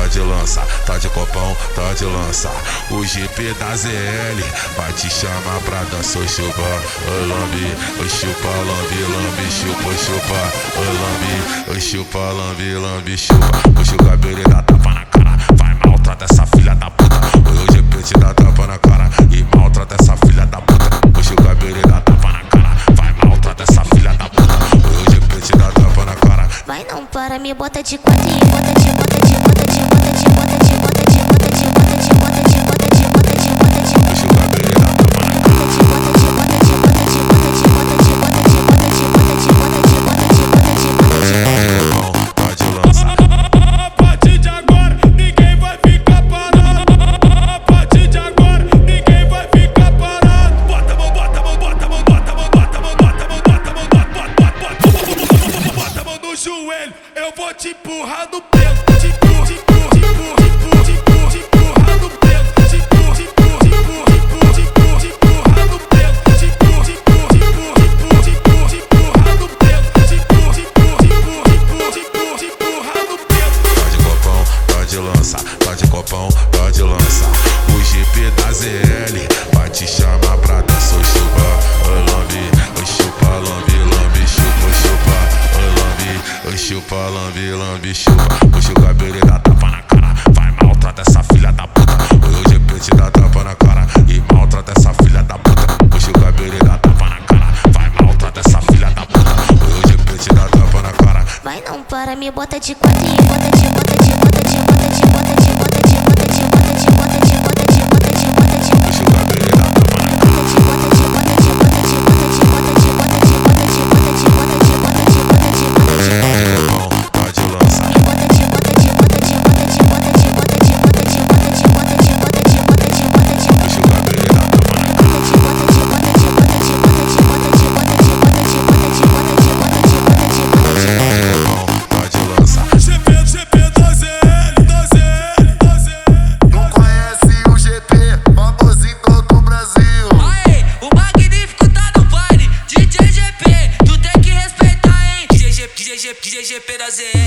tá de lança, tá de copão, tá de lança. O GP da ZL vai te chamar pra dançar o chupa, o lambi, o chupa, lambi, lambi, chupa, chupa, o lambi, o chupa, lambi, lambi, chupa. Puxa o cabelo e dá tapa na cara, vai maltrata essa filha da puta. O GP te dá tapa na cara e maltrata essa filha da puta. Puxa o cabelo e dá tapa na cara, vai maltrata essa filha da puta. O GP te dá tapa na cara. Vai não para, me bota de quatro e bota de, bota de, bota de, bota de, bota de, bota de, bota de, bota de, bota de, bota de, bota de, bota de. Puxa o cabelo e dá tapa na cara. Bota de, bota de, bota de, bota de, bota de, bota de, bota de, bota de, bota de, bota de, bota de, bota de, bota de. Tá de lança. A partir de agora ninguém vai ficar parado. A partir de agora ninguém vai ficar parado. Bota a mão, bota a mão, bota a mão, bota a mão, bota a mão, bota a mão, bota a mão, bota a mão no joelho. Eu vou te empurrar no pelo. Te empurro, te empurro, te empurro, te empurro, te empurro, te empurrar no pelo. Te empurro, te empurro, te empurro, te empurro, te empurro, te empurrar no pelo. Te empurro, te empurro, te empurro, te empurro, te empurro, te empurrar no pelo. Te empurro, te empurro, te empurro, te empurro, te empurro, te empurrar no pelo. Tá de copão, tá de lança, tá de copão, tá de lança. O GP da ZL vai te chamar pra dançar o chupa, o lambi, o chupa, lambi, lambi, chupa, chupa, o lambi, o chupa, lambi, lambi, chupa. Puxa o cabelo e dá tapa na cara, vai maltrata essa filha da puta. O GP te dá tapa na cara e maltrata essa filha da puta. Puxa o cabelo e dá tapa na cara, vai maltrata essa filha da puta. O GP te dá tapa na cara. Vai não para, me bota de quatro e bota de, bota de, bota de, bota de, bota de, bota de, bota de, bota de, bota de, bota de, bota de, bota de. Puxa o cabelo e dá tapa na cara. Bota de, bota de, bota de, bota de, bota de, bota de, bota de, bota de, bota de, bota de, bota de, bota de, bota de. Tá de lança. Bota de, bota de, bota de, bota de, bota de, bota de, bota de, bota de, bota de, bota de, bota de, bota de. Puxa o cabelo e dá tapa na cara. Bota de, bota de, bota de, bota de, bota de, bota de, bota de, bota de, bota de, bota de, bota de, bota de, bota de. Tá de lança. GP, GP da ZL, da ZL, da ZL. Não conhece o GP, famoso em todo o Brasil. Aê, o magnífico tá no baile, DJ GP, tu tem que respeitar, hein? DJ GP da ZL.